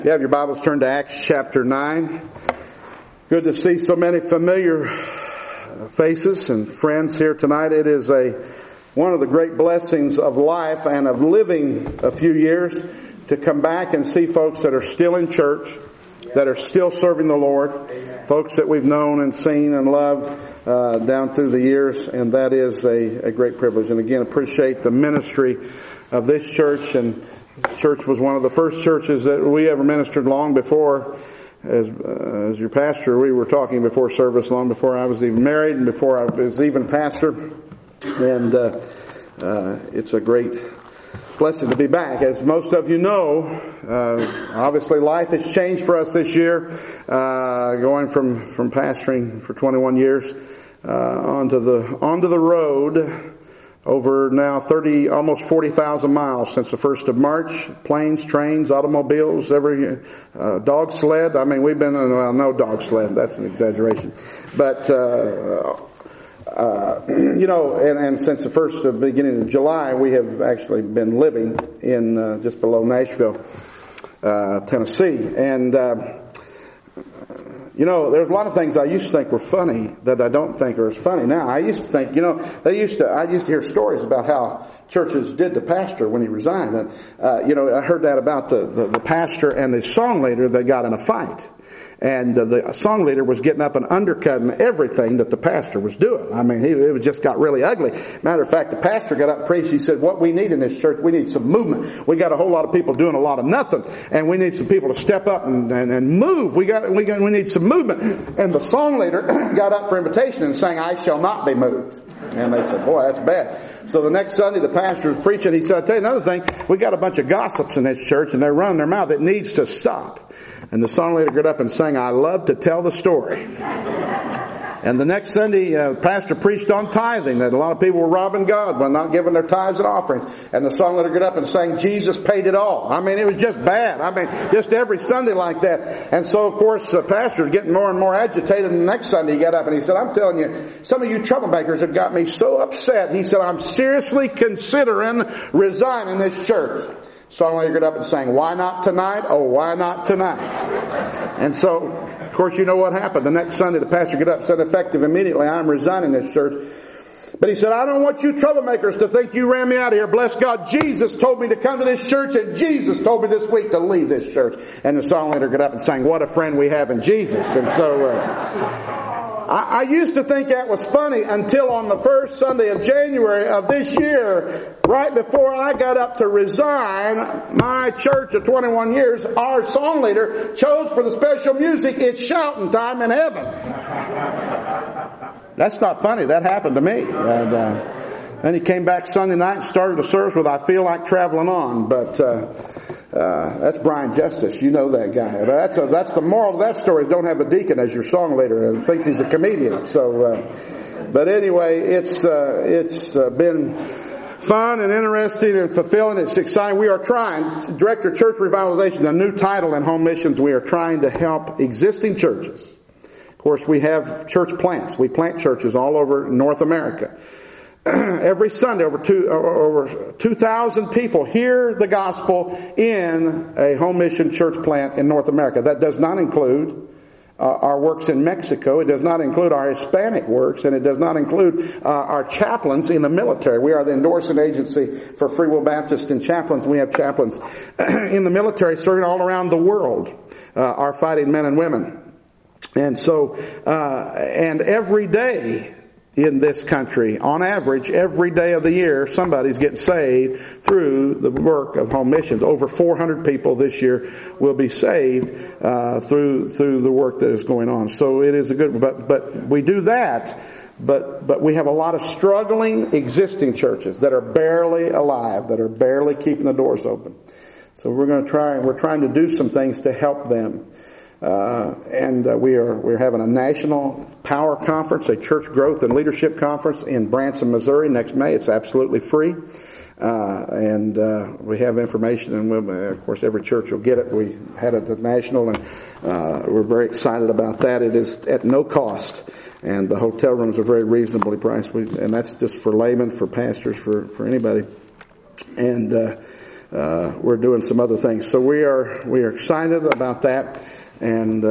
If you have your Bibles, turn to Acts chapter 9. Good to see so many familiar faces and friends here tonight. It is one of the great blessings of life and of living a few years to come back and see folks that are still in church, that are still serving the Lord, folks that we've known and seen and loved down through the years, and that is a great privilege. And again, appreciate the ministry of this church. And church was one of the first churches that we ever ministered long before, as your pastor, we were talking before service, long before I was even married and before I was even pastor. And it's a great blessing to be back. As most of you know, obviously life has changed for us this year, going from pastoring for 21 years onto the road. Over now almost 40,000 miles since the 1st of March. Planes, trains, automobiles, every dog sled. I mean, we've been no dog sled. That's an exaggeration. But and since the beginning of July, we have actually been living in just below Nashville, Tennessee, and. There's a lot of things I used to think were funny that I don't think are as funny now. I used to think, I used to hear stories about how churches did the pastor when he resigned. And, I heard that about the pastor and the song leader that got in a fight. And the song leader was getting up and undercutting everything that the pastor was doing. I mean, it just got really ugly. Matter of fact, the pastor got up and preached. He said, what we need in this church, we need some movement. We got a whole lot of people doing a lot of nothing. And we need some people to step up and move. We need some movement. And the song leader got up for invitation and sang, I shall not be moved. And they said, boy, that's bad. So the next Sunday, the pastor was preaching. He said, I'll tell you another thing. We got a bunch of gossips in this church and they're running their mouth. It needs to stop. And the song leader got up and sang, I love to tell the story. And the next Sunday, the pastor preached on tithing, that a lot of people were robbing God by not giving their tithes and offerings. And the song leader got up and sang, Jesus paid it all. I mean, it was just bad. I mean, just every Sunday like that. And so, of course, the pastor was getting more and more agitated. And the next Sunday he got up and he said, I'm telling you, some of you troublemakers have got me so upset. He said, I'm seriously considering resigning this church. Song leader got up and sang, why not tonight? Oh, why not tonight? And so, of course, you know what happened. The next Sunday, the pastor got up and said, effective immediately, I'm resigning this church. But he said, I don't want you troublemakers to think you ran me out of here. Bless God, Jesus told me to come to this church, and Jesus told me this week to leave this church. And the song leader got up and sang, what a friend we have in Jesus. And so, I used to think that was funny until on the first Sunday of January of this year, right before I got up to resign my church of 21 years, our song leader chose for the special music, It's Shouting Time in Heaven. That's not funny. That happened to me. And then he came back Sunday night and started the service with, I feel like traveling on. But that's Brian Justice. You know that guy. That's the moral of that story. Don't have a deacon as your song leader and thinks he's a comedian. So, but anyway, it's been fun and interesting and fulfilling. It's exciting. We are trying, Director of Church Revitalization, a new title in home missions. We are trying to help existing churches. Of course, we have church plants. We plant churches all over North America. Every Sunday, over 2,000 people hear the gospel in a home mission church plant in North America. That does not include our works in Mexico. It does not include our Hispanic works, and it does not include our chaplains in the military. We are the endorsing agency for Free Will Baptist and chaplains. We have chaplains in the military serving all around the world, our fighting men and women. And so, and every day in this country, on average, every day of the year, somebody's getting saved through the work of home missions. Over 400 people this year will be saved through the work that is going on. So it is a good, but we do that. But we have a lot of struggling existing churches that are barely alive, that are barely keeping the doors open. So we're trying to do some things to help them. We're having a national power conference, a church growth and leadership conference in Branson, Missouri next May. It's absolutely free. We have information, and of course every church will get it. We had it at national, and we're very excited about that. It is at no cost. And the hotel rooms are very reasonably priced. And that's just for laymen, for pastors, for anybody. And we're doing some other things. So we are excited about that, and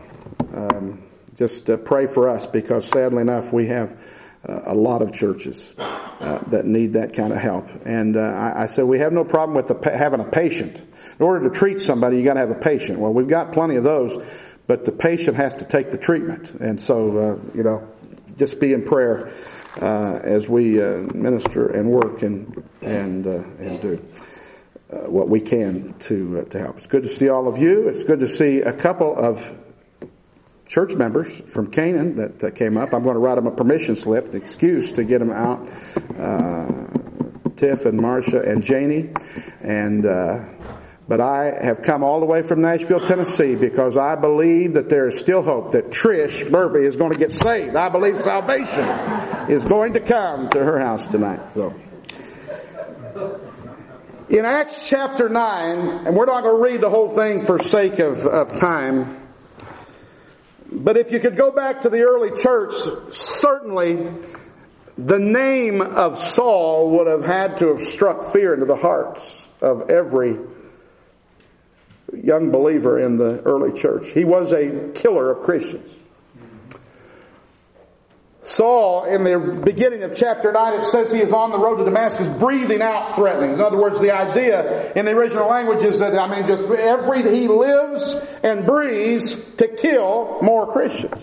just pray for us, because sadly enough we have a lot of churches that need that kind of help. And I said we have no problem with having a patient. In order to treat somebody, you got to have a patient. Well, we've got plenty of those, but the patient has to take the treatment. And so, just be in prayer as we minister and work and do what we can to help. It's good to see all of you. It's good to see a couple of church members from Canaan that came up. I'm going to write them a permission slip, the excuse to get them out. Tiff and Marcia and Janie. But I have come all the way from Nashville, Tennessee, because I believe that there is still hope that Trish Murphy is going to get saved. I believe salvation is going to come to her house tonight. So, in Acts chapter 9, and we're not going to read the whole thing for sake of time, but if you could go back to the early church, certainly the name of Saul would have had to have struck fear into the hearts of every young believer in the early church. He was a killer of Christians. Saul, in the beginning of chapter 9, it says he is on the road to Damascus breathing out threatenings. In other words, the idea in the original language is that, he lives and breathes to kill more Christians.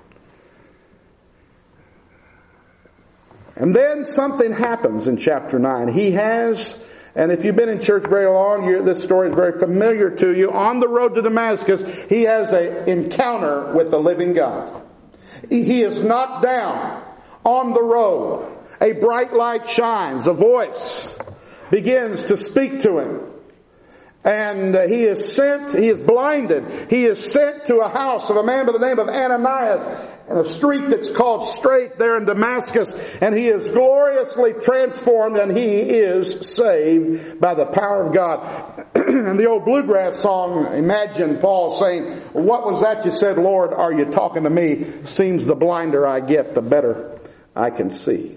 And then something happens in chapter 9. And if you've been in church very long, this story is very familiar to you. On the road to Damascus, he has an encounter with the living God. He is knocked down on the road. A bright light shines. A voice begins to speak to him. And he is blinded. He is sent to a house of a man by the name of Ananias, in a street that's called Straight there in Damascus, and he is gloriously transformed, and he is saved by the power of God. And the old bluegrass song, imagine Paul saying, "What was that you said, Lord? Are you talking to me? Seems the blinder I get, the better I can see."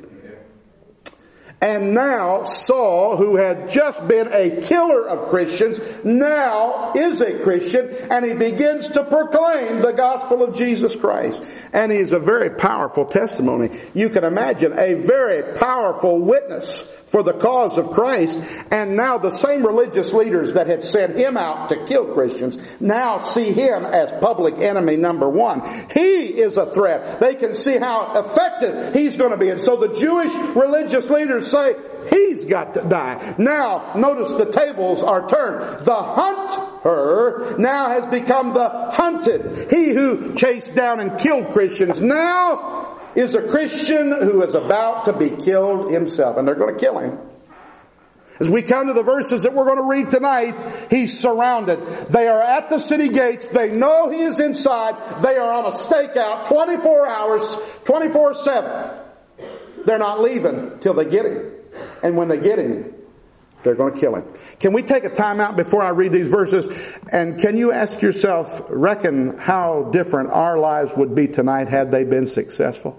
And now Saul, who had just been a killer of Christians, now is a Christian, and he begins to proclaim the gospel of Jesus Christ. And he's a very powerful testimony. You can imagine a very powerful witness for the cause of Christ. And now the same religious leaders that had sent him out to kill Christians now see him as public enemy number one. He is a threat. They can see how effective he's going to be. And so the Jewish religious leaders say, he's got to die. Now, notice the tables are turned. The hunter now has become the hunted. He who chased down and killed Christians now is a Christian who is about to be killed himself. And they're going to kill him. As we come to the verses that we're going to read tonight, he's surrounded. They are at the city gates. They know he is inside. They are on a stakeout 24 hours, 24/7. They're not leaving till they get him. And when they get him, they're going to kill him. Can we take a time out before I read these verses? And can you ask yourself, reckon how different our lives would be tonight had they been successful?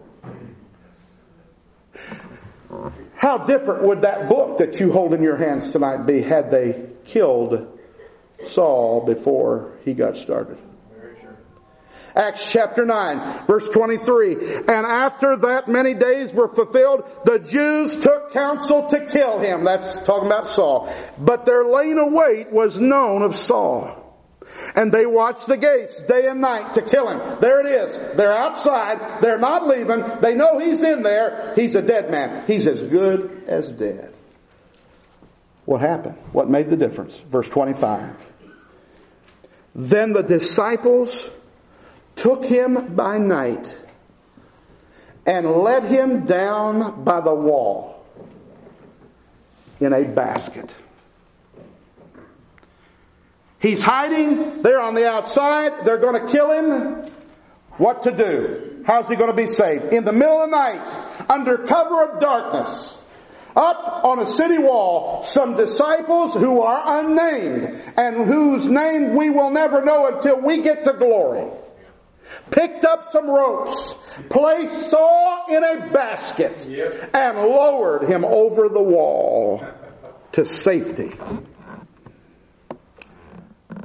How different would that book that you hold in your hands tonight be had they killed Saul before he got started? Acts chapter 9, verse 23. And after that many days were fulfilled, the Jews took counsel to kill him. That's talking about Saul. But their laying await was known of Saul. And they watched the gates day and night to kill him. There it is. They're outside. They're not leaving. They know he's in there. He's a dead man. He's as good as dead. What happened? What made the difference? Verse 25. Then the disciples took him by night and let him down by the wall in a basket. He's hiding. They're on the outside. They're going to kill him. What to do? How's he going to be saved? In the middle of the night, under cover of darkness, up on a city wall, some disciples who are unnamed and whose name we will never know until we get to glory, picked up some ropes, placed Saul in a basket, and lowered him over the wall to safety.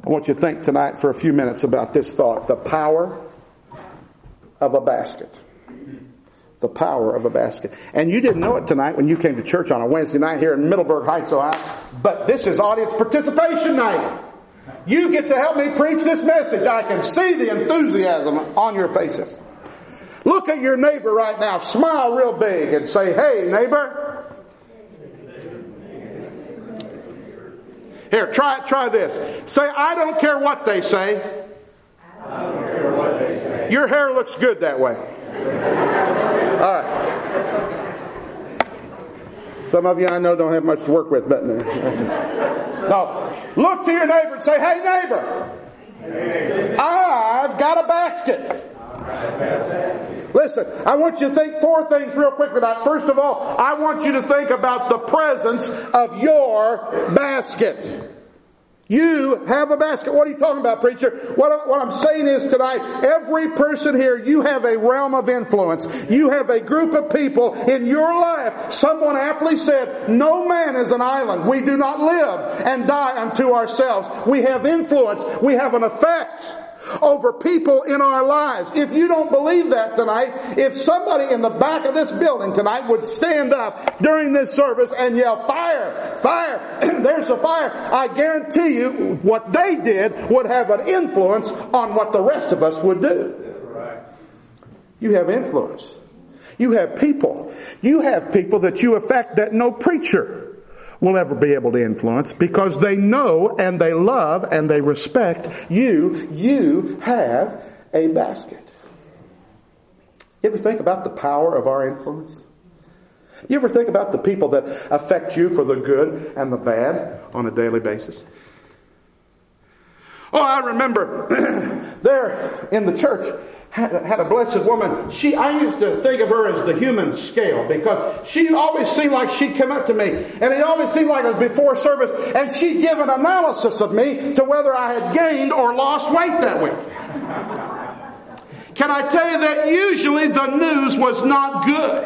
I want you to think tonight for a few minutes about this thought. The power of a basket. The power of a basket. And you didn't know it tonight when you came to church on a Wednesday night here in Middleburg Heights, Ohio. But this is audience participation night. You get to help me preach this message. I can see the enthusiasm on your faces. Look at your neighbor right now. Smile real big and say, "Hey, neighbor." Here, try this. Say, "I don't care what they say. I don't care what they say. Your hair looks good that way." All right. Some of you I know don't have much to work with, but no. Look to your neighbor and say, "Hey, neighbor, I've got a basket." Listen, I want you to think 4 things real quick tonight. First of all, I want you to think about the presence of your basket. You have a basket. What are you talking about, preacher? What I'm saying is tonight, every person here, you have a realm of influence. You have a group of people in your life. Someone aptly said, "No man is an island. We do not live and die unto ourselves." We have influence. We have an effect over people in our lives. If you don't believe that tonight, if somebody in the back of this building tonight would stand up during this service and yell, "Fire! Fire! There's a fire!" I guarantee you what they did would have an influence on what the rest of us would do. You have influence. You have people. You have people that you affect that no preacher will ever be able to influence, because they know and they love and they respect you. You have a basket. You ever think about the power of our influence? You ever think about the people that affect you for the good and the bad on a daily basis? Oh, I remember there in the church had a blessed woman. I used to think of her as the human scale, because she always seemed like she'd come up to me, and it always seemed like it was before service, and she'd give an analysis of me to whether I had gained or lost weight that week. Can I tell you that usually the news was not good?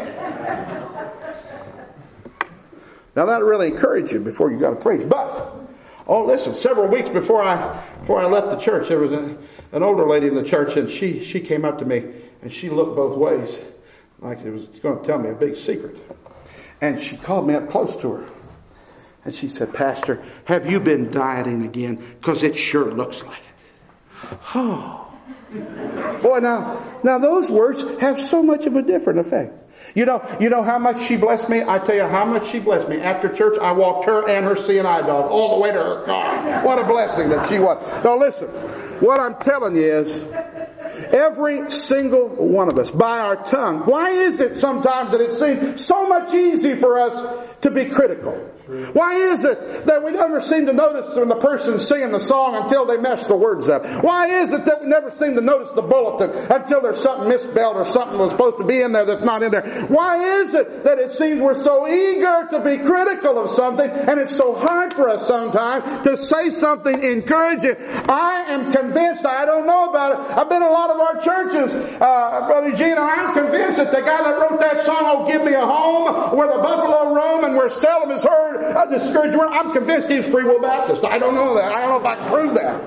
Now that really encouraged you before you got to preach. But, listen, several weeks before I left the church, there was an older lady in the church, and she came up to me, and she looked both ways like it was going to tell me a big secret. And she called me up close to her, and she said, "Pastor, have you been dieting again? Because it sure looks like it." Oh. Boy, now those words have so much of a different effect. You know how much she blessed me? I tell you how much she blessed me. After church, I walked her and her C&I dog all the way to her car. What a blessing that she was. Now listen, what I'm telling you is, every single one of us, by our tongue, why is it sometimes that it seems so much easy for us to be critical? Why is it that we never seem to notice when the person's singing the song until they mess the words up? Why is it that we never seem to notice the bulletin until there's something misspelled or something was supposed to be in there that's not in there? Why is it that it seems we're so eager to be critical of something, and it's so hard for us sometimes to say something encouraging? I am convinced, I don't know about it, I've been in a lot of our churches, Brother Gene, I'm convinced that the guy that wrote that song, "Oh, Give Me a Home," where the buffalo roam and where seldom is heard a discouraged word, I'm convinced he's Free Will Baptist. I don't know that. I don't know if I can prove that.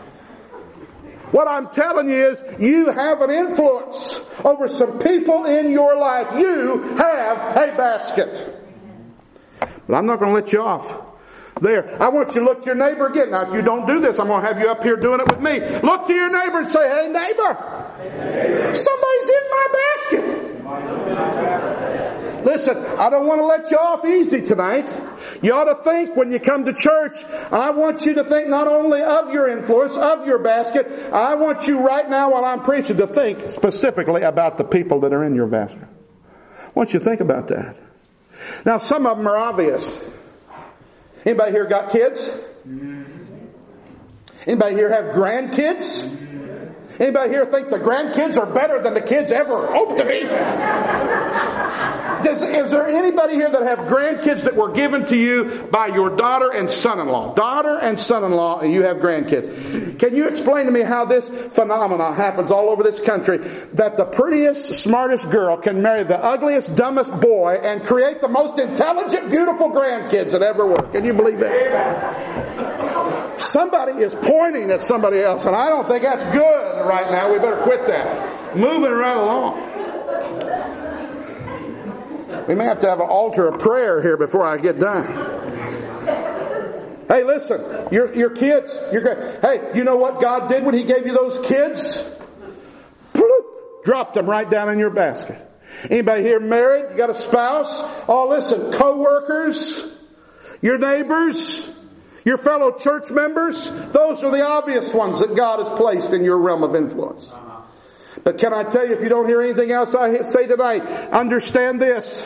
What I'm telling you is, you have an influence over some people in your life. You have a basket. But I'm not going to let you off there. I want you to look to your neighbor again. Now, if you don't do this, I'm going to have you up here doing it with me. Look to your neighbor and say, "Hey, neighbor, somebody's in my basket." Listen, I don't want to let you off easy tonight. You ought to think when you come to church, I want you to think not only of your influence, of your basket. I want you right now while I'm preaching to think specifically about the people that are in your basket. I want you to think about that. Now, some of them are obvious. Anybody here got kids? Anybody here have grandkids? Anybody here think the grandkids are better than the kids ever hoped to be? Is there anybody here that have grandkids that were given to you by your daughter and son-in-law? Daughter and son-in-law, and you have grandkids. Can you explain to me how this phenomenon happens all over this country, that the prettiest, smartest girl can marry the ugliest, dumbest boy and create the most intelligent, beautiful grandkids that ever were? Can you believe that? Somebody is pointing at somebody else, and I don't think that's good right now. We better quit that. Moving right along. We may have to have an altar of prayer here before I get done. Hey, listen, your kids, hey, you know what God did when He gave you those kids? Dropped them right down in your basket. Anybody here married? You got a spouse? Oh, listen, co-workers, your neighbors, your fellow church members, those are the obvious ones that God has placed in your realm of influence. But can I tell you, if you don't hear anything else I say tonight, understand this.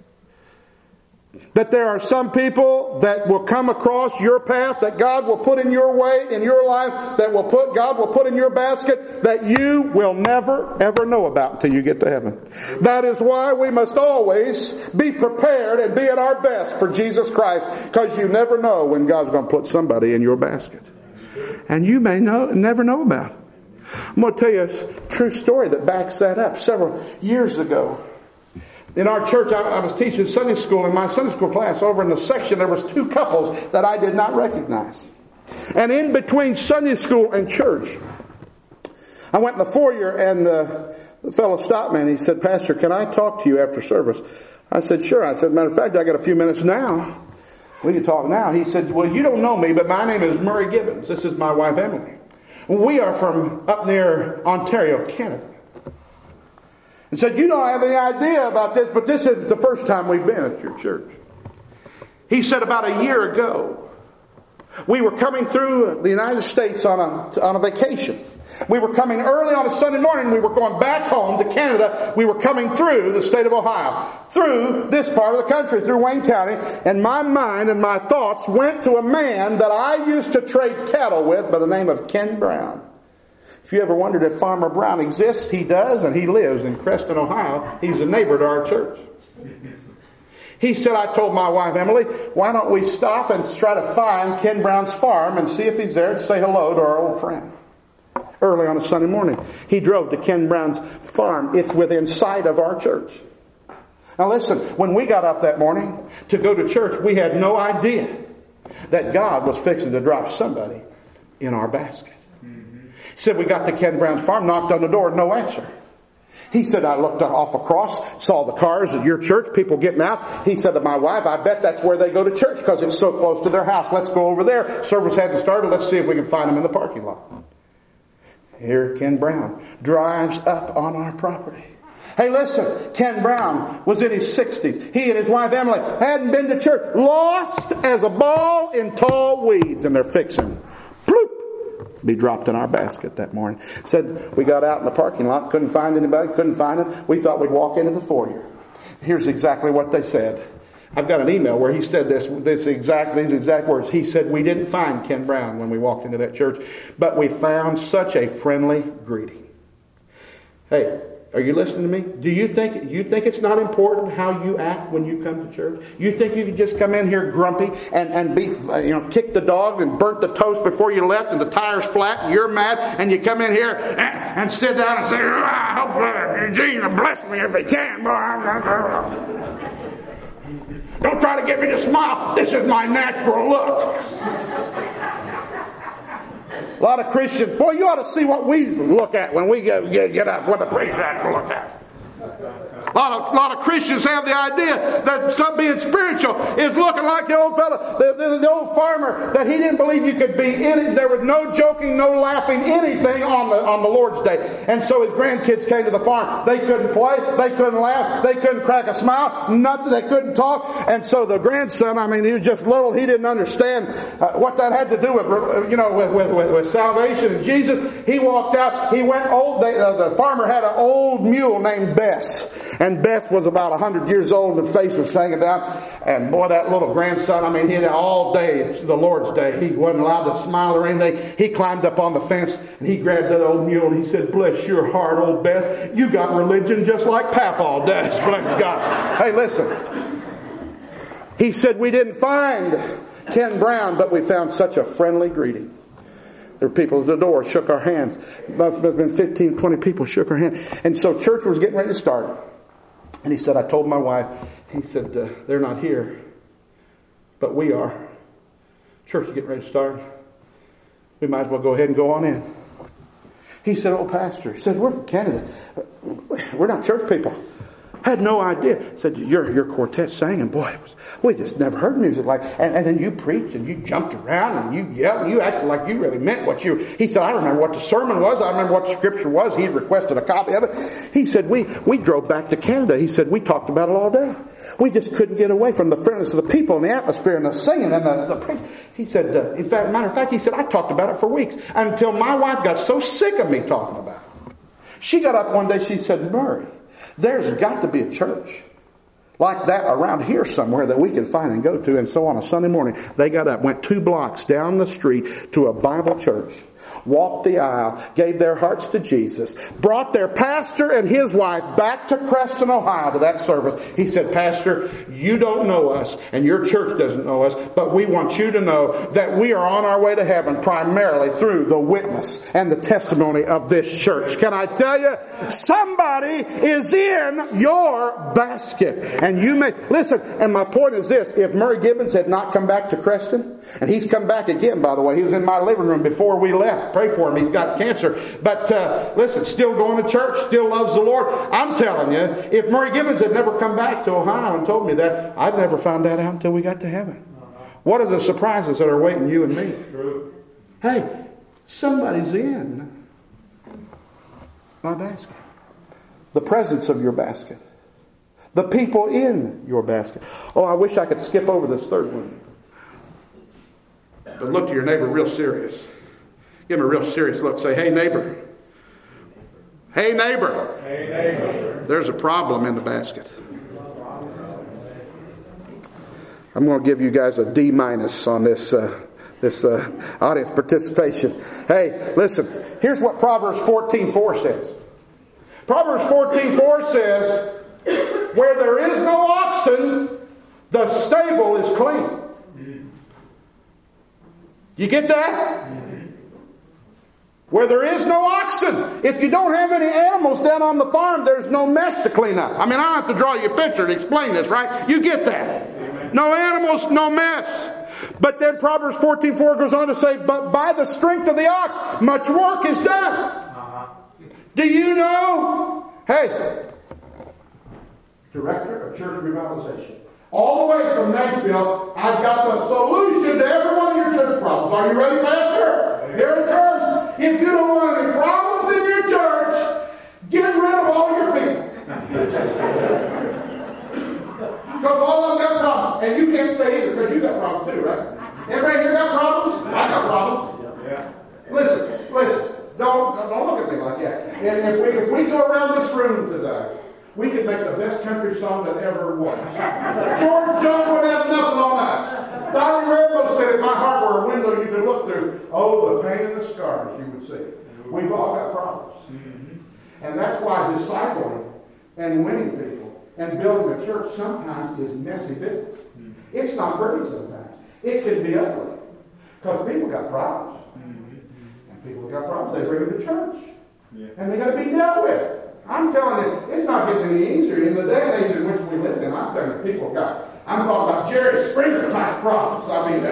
That there are some people that will come across your path, that God will put in your way, in your life, that God will put in your basket, that you will never, ever know about until you get to heaven. That is why we must always be prepared and be at our best for Jesus Christ, because you never know when God's going to put somebody in your basket. And you may never know about it. I'm going to tell you a true story that backs that up. Several years ago, in our church, I was teaching Sunday school. In my Sunday school class, over in the section, there was two couples that I did not recognize. And in between Sunday school and church, I went in the foyer, and the fellow stopped me, and he said, "Pastor, can I talk to you after service?" I said, "Sure." I said, "Matter of fact, I got a few minutes now. We can talk now." He said, "Well, you don't know me, but my name is Murray Gibbons. This is my wife, Emily. We are from up near Ontario, Canada." And said, "You don't have any idea about this, but this isn't the first time we've been at your church." He said, "About a year ago, we were coming through the United States on a vacation. We were coming early on a Sunday morning. We were going back home to Canada. We were coming through the state of Ohio, through this part of the country, through Wayne County. And my mind and my thoughts went to a man that I used to trade cattle with by the name of Ken Brown. If you ever wondered if Farmer Brown exists, he does, and he lives in Creston, Ohio. He's a neighbor to our church." He said, "I told my wife, Emily, why don't we stop and try to find Ken Brown's farm and see if he's there to say hello to our old friend." Early on a Sunday morning, he drove to Ken Brown's farm. It's within sight of our church. Now listen, when we got up that morning to go to church, we had no idea that God was fixing to drop somebody in our basket. He said, "We got to Ken Brown's farm, knocked on the door, no answer." He said, "I looked off across, saw the cars at your church, people getting out." He said to my wife, "I bet that's where they go to church because it's so close to their house. Let's go over there. Service hasn't started. Let's see if we can find them in the parking lot." Here Ken Brown drives up on our property. Hey, listen, Ken Brown was in his 60s. He and his wife Emily hadn't been to church, lost as a ball in tall weeds, and they're fixing be dropped in our basket that morning. Said we got out in the parking lot, couldn't find anybody, couldn't find them. We thought we'd walk into the foyer. Here's exactly what they said. I've got an email where he said these exact words. He said, "We didn't find Ken Brown when we walked into that church, but we found such a friendly greeting." Hey, are you listening to me? Do you think it's not important how you act when you come to church? You think you can just come in here grumpy and be kick the dog and burnt the toast before you left and the tire's flat and you're mad and you come in here and sit down and say, "I hope Eugene will bless me if he can. Don't try to get me to smile. This is my natural look." A lot of Christians, boy, you ought to see what we look at when we get up, what the priest has to look at. A lot of Christians have the idea that some being spiritual is looking like the old fellow, the old farmer, that he didn't believe you could be in it. There was no joking, no laughing, anything on the Lord's Day. And so his grandkids came to the farm. They couldn't play, they couldn't laugh, they couldn't crack a smile, nothing, they couldn't talk. And so the grandson, he was just little, he didn't understand what that had to do with salvation and Jesus. He walked out, he went old. The farmer had an old mule named Bess. And Bess was about 100 years old and the face was hanging down. And boy, that little grandson, he had all day, the Lord's Day, he wasn't allowed to smile or anything. He climbed up on the fence and he grabbed that old mule and he said, "Bless your heart, old Bess. You got religion just like Papa does." Bless God. Hey, listen. He said, "We didn't find Ken Brown, but we found such a friendly greeting." There were people at the door, shook our hands. Must have been 15, 20 people shook our hand. And so church was getting ready to start. And he said, "I told my wife," he said, "they're not here, but we are. Church is getting ready to start." We might as well go ahead and go on in. He said, oh, Pastor, he said, we're from Canada. We're not church people. I had no idea. He said, your quartet sang, and boy, we just never heard music like that. And then you preached, and you jumped around, and you yelled, and you acted like you really meant what you... He said, I remember what the sermon was. I remember what the scripture was. He had requested a copy of it. He said, we drove back to Canada. He said, we talked about it all day. We just couldn't get away from the friendliness of the people and the atmosphere and the singing and the preaching. He said, matter of fact, he said, I talked about it for weeks until my wife got so sick of me talking about it. She got up one day, she said, Murray, there's got to be a church like that around here somewhere that we can find and go to. And so on a Sunday morning, they got up, went 2 blocks down the street to a Bible church, walked the aisle, gave their hearts to Jesus, brought their pastor and his wife back to Creston, Ohio to that service. He said, Pastor, you don't know us and your church doesn't know us, but we want you to know that we are on our way to heaven primarily through the witness and the testimony of this church. Can I tell you, somebody is in your basket. And you may, listen, and my point is this, if Murray Gibbons had not come back to Creston, and he's come back again, by the way, he was in my living room before we left. Pray for him. He's got cancer. But listen, still going to church, still loves the Lord. I'm telling you, if Murray Gibbons had never come back to Ohio and told me that, I'd never found that out until we got to heaven. What are the surprises that are waiting you and me? Hey, somebody's in my basket. The presence of your basket. The people in your basket. Oh, I wish I could skip over this third one. But look to your neighbor real serious. Give him a real serious look. Say, hey, neighbor. Hey, neighbor. Hey, neighbor. There's a problem in the basket. I'm going to give you guys a D- on this audience participation. Hey, listen. Here's what Proverbs 14:4 says. Proverbs 14:4 says, where there is no oxen, the stable is clean. You get that? Where there is no oxen. If you don't have any animals down on the farm, there's no mess to clean up. I mean, I don't have to draw you a picture to explain this, right? You get that. No animals, no mess. But then Proverbs 14:4 goes on to say, but by the strength of the ox, much work is done. Do you know? Hey, Director of Church Revitalization. All the way from Nashville, I've got the solution to every one of your church problems. Are you ready, Pastor? Here it comes. If you don't want any problems in your church, get rid of all your people. Because all of them got problems. And you can't stay either because you got problems too, right? Everybody here got problems? I got problems. Yeah. Listen. Don't look at me like that. And if we go around this room today, we could make the best country song that ever was. George Jones would have nothing on us. Dolly Rainbow said, if my heart were a window you could look through, oh, the pain and the scars you would see. We've all got problems. And that's why discipling and winning people and building a church sometimes is messy business. It's not pretty sometimes. It can be ugly. Because people got problems. And people that got problems, they bring them to church. And they got to be dealt with. I'm telling you, it's not getting any easier in the day and age in which we live in. I'm telling you, people got, I'm talking about Jerry Springer type problems. I mean,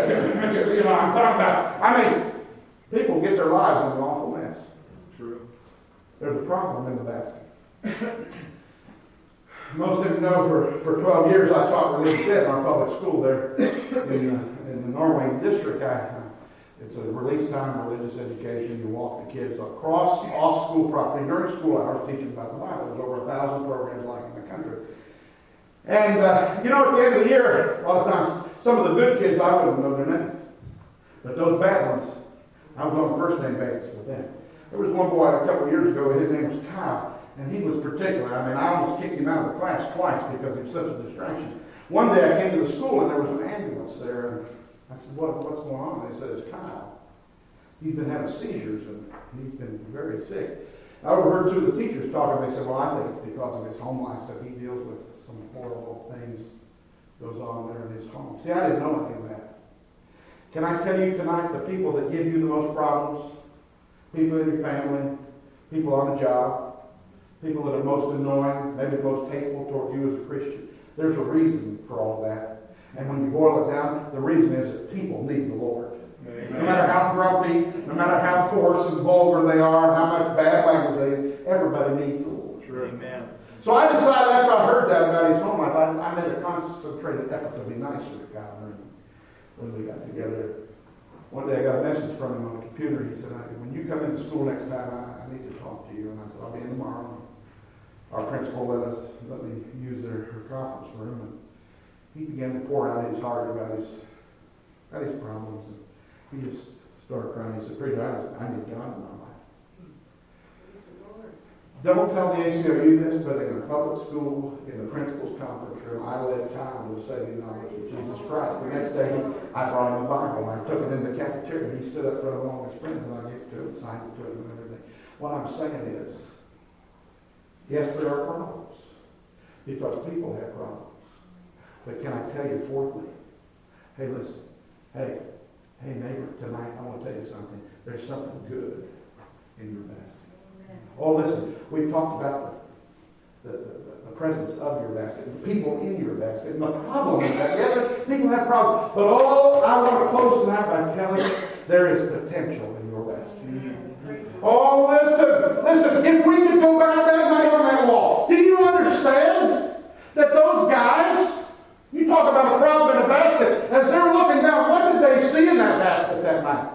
people get their lives in an awful mess. True. There's a problem in the basket. Most of you know for 12 years I taught religious ed in our public school there in the Norway district. It's a release time religious education. You walk the kids across off school property during school hours teaching about the Bible. There's over 1,000 programs like in the country. And, at the end of the year, a lot of times, some of the good kids, I wouldn't know their names. But those bad ones, I was on a first name basis with them. There was one boy a couple of years ago, his name was Kyle, and he was particular. I mean, I almost kicked him out of the class twice because he was such a distraction. One day I came to the school and there was an ambulance there, and I said, what's going on? They said, it's Kyle. He's been having seizures and he's been very sick. I overheard two of the teachers talking. They said, well, I think it's because of his home life that he deals with some horrible things goes on there in his home. See, I didn't know any of that. Can I tell you tonight, the people that give you the most problems, people in your family, people on the job, people that are most annoying, maybe most hateful toward you as a Christian, there's a reason for all that. And when you boil it down, the reason is that people need the Lord. No matter how grumpy, no matter how coarse and vulgar they are, how much bad language everybody needs the Lord. Sure. Amen. So I decided after I heard that about his home life, I made a concentrated effort to be nice to the guy when we got together. One day I got a message from him on the computer. He said, when you come into school next time, I need to talk to you. And I said, I'll be in tomorrow. Our principal let me use her conference room. And he began to pour out his heart about his problems. And he just started crying. He said, Preacher, I need God in my life. Don't tell the ACLU this, but in a public school, in the principal's conference room, I led time with saving knowledge of Jesus Christ. The next day, I brought him a Bible, and I took it in the cafeteria. He stood up front of all his friends, and I gave it to him, signed it to him, and everything. What I'm saying is, yes, there are problems, because people have problems. But can I tell you, fourthly, hey, listen, hey, neighbor, tonight I want to tell you something. There's something good in your basket. Oh, listen, we've talked about the presence of your basket, the people in your basket, and the problem is that. Yeah, people have problems. But I want to close tonight by telling you there is potential in your basket. Oh, listen, if we could go back that night on that wall, do you understand that those guys, you talk about a problem in a basket, as they're looking down, what did they see in that basket that night?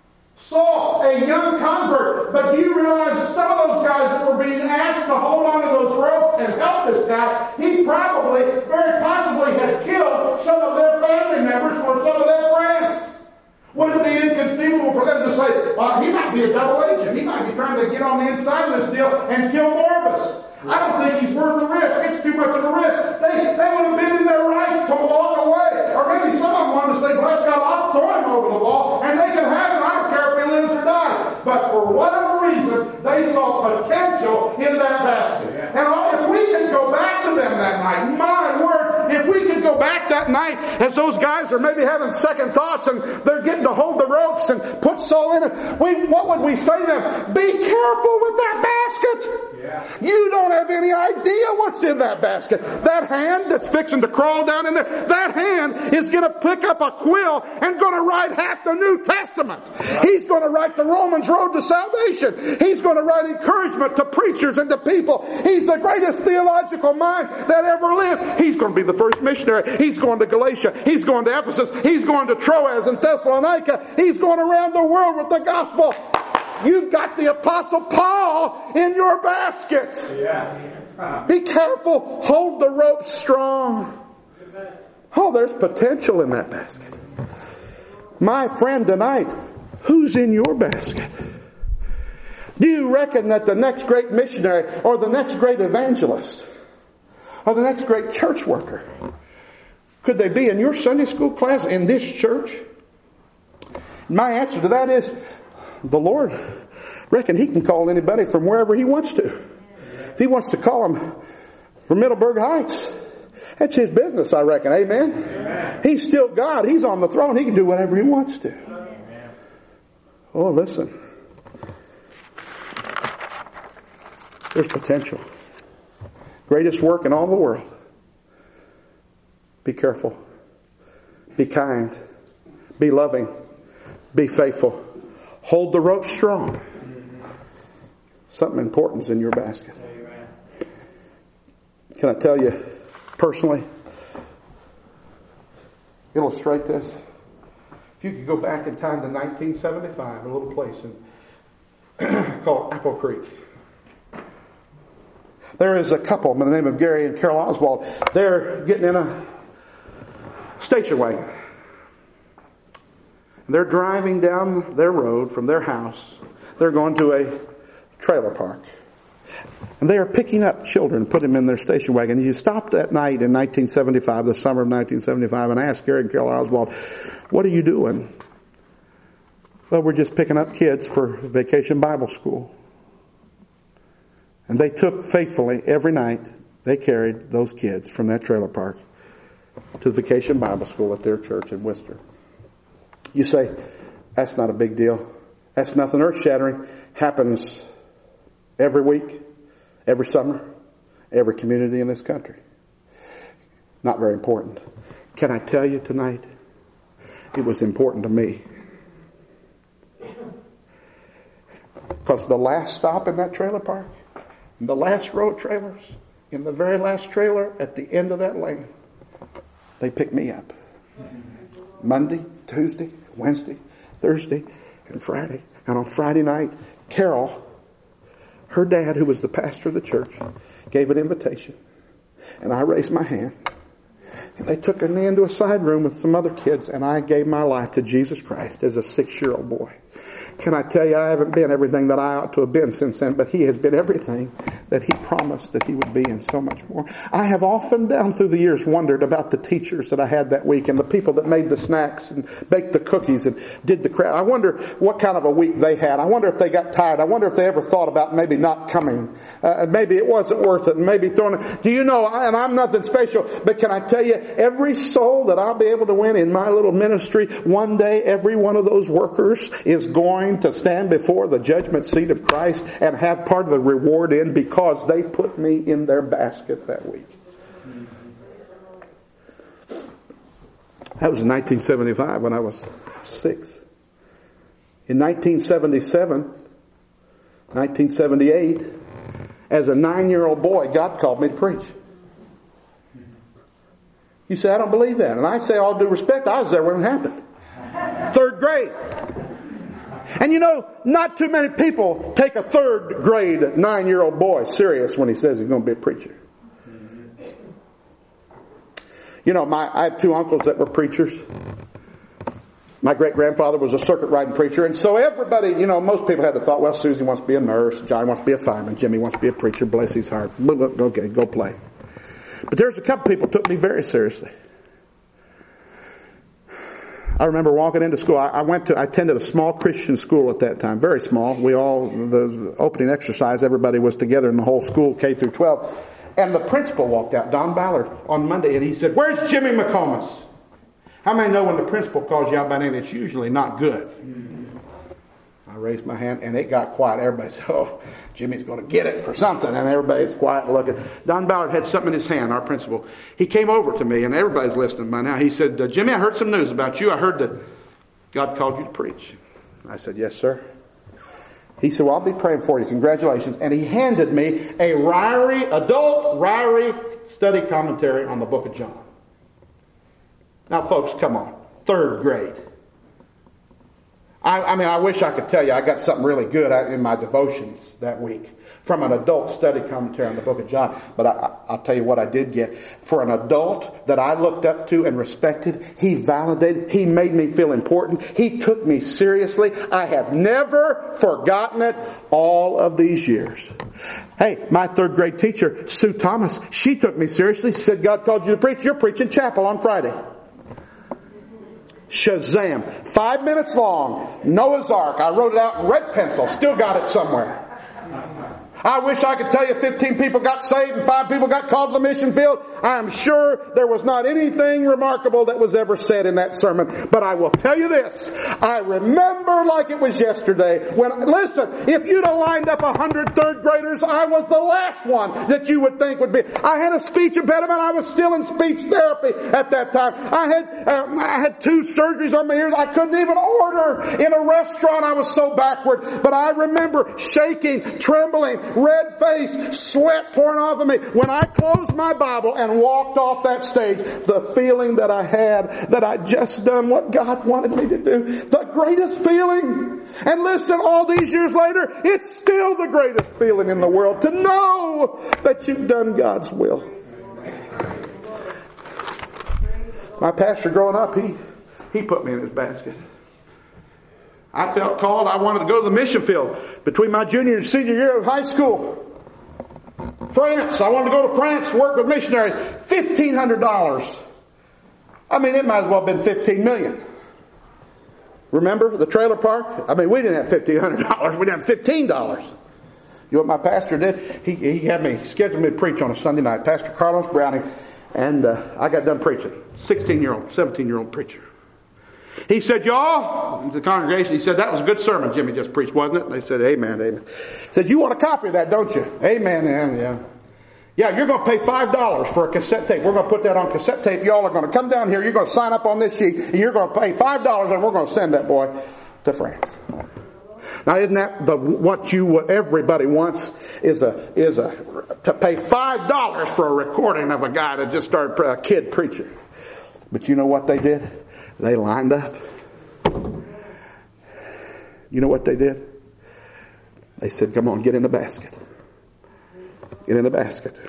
Saw a young convert, but do you realize that some of those guys that were being asked to hold on to those ropes and help this guy, he probably, very possibly, had killed some of their family members or some of their friends. Would it be inconceivable for them to say, well, he might be a double agent. He might be trying to get on the inside of this deal and kill more of us. I don't think he's worth the risk. It's too much of a risk. They would have been in their rights to walk away. Or maybe some of them wanted to say, bless God, I'll throw him over the wall, and they can have him. I don't care if he lives or dies. But for whatever reason, they saw potential in that basket. And if we could go back to them that night, my word, if we could go back that night as those guys are maybe having second thoughts and they're getting to hold the ropes and put Saul in it, what would we say to them? Be careful with that basket. Yeah. You don't have any idea what's in that basket. That hand that's fixing to crawl down in there, that hand is going to pick up a quill and going to write half the New Testament. Yeah. He's going to write the Romans Road to Salvation. He's going to write encouragement to preachers and to people. He's the greatest theological mind that ever lived. He's going to be the first missionary. He's going to Galatia. He's going to Ephesus. He's going to Troas and Thessalonica. He's going around the world with the gospel. You've got the Apostle Paul in your basket. Yeah. Be careful. Hold the rope strong. Oh, there's potential in that basket. My friend tonight, who's in your basket? Do you reckon that the next great missionary or the next great evangelist or the next great church worker, could they be in your Sunday school class in this church? My answer to that is, the Lord reckon He can call anybody from wherever He wants to. If He wants to call them from Middleburg Heights, that's His business, I reckon. Amen? Amen. He's still God. He's on the throne. He can do whatever He wants to. Amen. Oh, listen. There's potential. Greatest work in all the world. Be careful. Be kind. Be loving. Be faithful. Hold the rope strong. Something important is in your basket. Can I tell you personally, illustrate this? If you could go back in time to 1975, a little place called Apple Creek. There is a couple by the name of Gary and Carol Oswald. They're getting in a station wagon. They're driving down their road from their house. They're going to a trailer park. And they are picking up children, put them in their station wagon. You stopped that night in 1975, the summer of 1975, and asked Gary and Carol Oswald, what are you doing? Well, we're just picking up kids for Vacation Bible School. And they took faithfully every night, they carried those kids from that trailer park to the Vacation Bible School at their church in Worcester. You say, that's not a big deal. That's nothing earth-shattering. Happens every week, every summer, every community in this country. Not very important. Can I tell you tonight? It was important to me. Because the last stop in that trailer park, the last row of trailers, in the very last trailer at the end of that lane, they picked me up. Monday, Tuesday, Wednesday, Thursday, and Friday. And on Friday night, Carol, her dad, who was the pastor of the church, gave an invitation. And I raised my hand. And they took me into a side room with some other kids, and I gave my life to Jesus Christ as a 6-year-old boy. Can I tell you, I haven't been everything that I ought to have been since then, but He has been everything that He promised that He would be and so much more. I have often down through the years wondered about the teachers that I had that week and the people that made the snacks and baked the cookies and did the crowd. I wonder what kind of a week they had. I wonder if they got tired. I wonder if they ever thought about maybe not coming. Maybe it wasn't worth it and maybe throwing it. Do you know, and I'm nothing special, but can I tell you, every soul that I'll be able to win in my little ministry, one day every one of those workers is going to stand before the judgment seat of Christ and have part of the reward in because they put me in their basket that week. That was in 1975 when I was 6. In 1977, 1978, as a 9-year-old boy, God called me to preach. You say, I don't believe that. And I say, all due respect, I was there when it happened. 3rd grade. And you know, not too many people take a 3rd grade 9-year-old boy serious when he says he's going to be a preacher. You know, I had 2 uncles that were preachers. My great-grandfather was a circuit riding preacher. And so everybody, you know, most people had the thought, well, Susie wants to be a nurse, Johnny wants to be a fireman, Jimmy wants to be a preacher, bless his heart. Okay, go play. But there's a couple people who took me very seriously. I remember walking into school. I attended a small Christian school at that time, very small. The opening exercise, everybody was together in the whole school, K through 12. And the principal walked out, Don Ballard, on Monday, and he said, "Where's Jimmy McComas?" How many know when the principal calls you out by name, it's usually not good? I raised my hand, and it got quiet. Everybody said, "Oh, Jimmy's going to get it for something." And everybody's quiet and looking. Don Ballard had something in his hand, our principal. He came over to me, and everybody's listening by now. He said, "Jimmy, I heard some news about you. I heard that God called you to preach." I said, "Yes, sir." He said, "Well, I'll be praying for you. Congratulations." And he handed me a adult Ryrie study commentary on the book of John. Now, folks, come on. 3rd grade. I mean, I wish I could tell you I got something really good in my devotions that week from an adult study commentary on the book of John. But I'll tell you what I did get. For an adult that I looked up to and respected, he validated, he made me feel important. He took me seriously. I have never forgotten it all of these years. Hey, my 3rd grade teacher, Sue Thomas, she took me seriously. She said, "God called you to preach. You're preaching chapel on Friday." Shazam. 5 minutes long. Noah's Ark. I wrote it out in red pencil. Still got it somewhere. I wish I could tell you 15 people got saved and 5 people got called to the mission field. I'm sure there was not anything remarkable that was ever said in that sermon. But I will tell you this. I remember like it was yesterday. Listen, if you'd have lined up 100 3rd graders, I was the last one that you would think would be. I had a speech impediment. I was still in speech therapy at that time. I had 2 surgeries on my ears. I couldn't even order in a restaurant. I was so backward. But I remember shaking, trembling, red face, sweat pouring off of me. When I closed my Bible and walked off that stage, the feeling that I had that I'd just done what God wanted me to do, the greatest feeling. And listen, all these years later, it's still the greatest feeling in the world to know that you've done God's will. My pastor growing up, he put me in his basket. I felt called. I wanted to go to the mission field between my junior and senior year of high school. France. I wanted to go to France to work with missionaries. $1,500. I mean, it might as well have been $15 million. Remember the trailer park? I mean, we didn't have $1,500. We didn't have $15. You know what my pastor did? He had me scheduled me to preach on a Sunday night. Pastor Carlos Browning. And I got done preaching. 16-year-old, 17-year-old preacher. He said, "Y'all," the congregation, he said, "That was a good sermon Jimmy just preached, wasn't it?" And they said, "Amen, amen." He said, "You want a copy of that, don't you?" "Amen, yeah. Yeah, you're going to pay $5 for a cassette tape. We're going to put that on cassette tape. Y'all are going to come down here. You're going to sign up on this sheet. And you're going to pay $5 and we're going to send that boy to France." Now, isn't that what everybody wants is to pay $5 for a recording of a guy that just started a kid preacher. But you know what they did? They lined up. You know what they did? They said, "Come on, get in the basket. Get in the basket."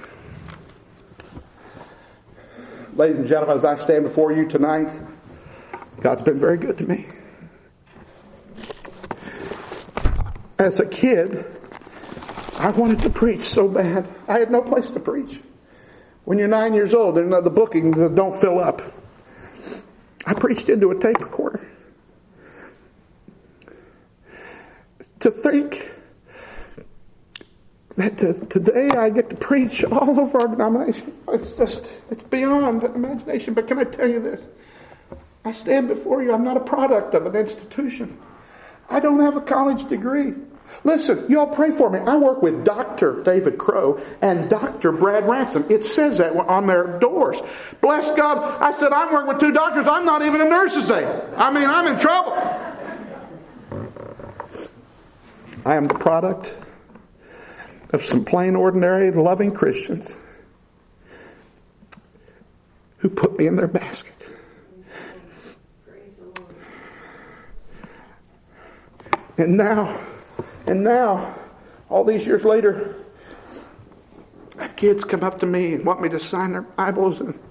Ladies and gentlemen, as I stand before you tonight, God's been very good to me. As a kid, I wanted to preach so bad. I had no place to preach. When you're 9 years old, the bookings don't fill up. I preached into a tape recorder. To think that today I get to preach all over our denomination, it's beyond imagination. But can I tell you this? I stand before you. I'm not a product of an institution. I don't have a college degree. Listen, y'all pray for me. I work with Dr. David Crow and Dr. Brad Ransom. It says that on their doors. Bless God. I said, I'm working with two doctors. I'm not even a nurse's aide. I mean, I'm in trouble. I am the product of some plain, ordinary, loving Christians who put me in their basket. And now, all these years later, kids come up to me and want me to sign their Bibles. And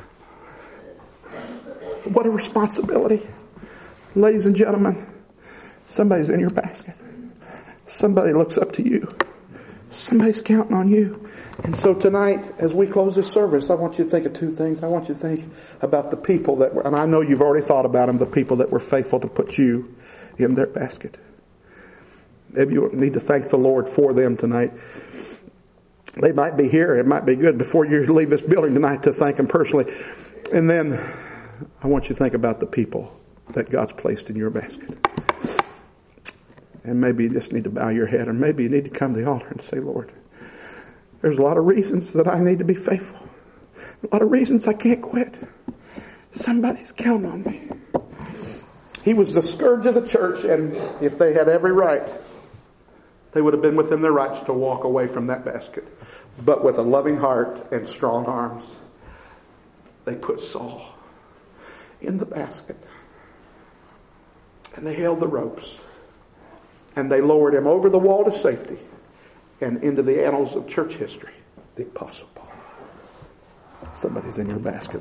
what a responsibility. Ladies and gentlemen, somebody's in your basket. Somebody looks up to you. Somebody's counting on you. And so tonight, as we close this service, I want you to think of two things. I want you to think about the people that were, and I know you've already thought about them, the people that were faithful to put you in their basket. Maybe you need to thank the Lord for them tonight. They might be here. It might be good before you leave this building tonight to thank them personally. And then I want you to think about the people that God's placed in your basket. And maybe you just need to bow your head, or maybe you need to come to the altar and say, Lord, there's a lot of reasons that I need to be faithful. A lot of reasons I can't quit. Somebody's counting on me. He was the scourge of the church, and if they had every right, they would have been within their rights to walk away from that basket. But with a loving heart and strong arms, they put Saul in the basket. And they held the ropes. And they lowered him over the wall to safety and into the annals of church history. The Apostle Paul. Somebody's in your basket.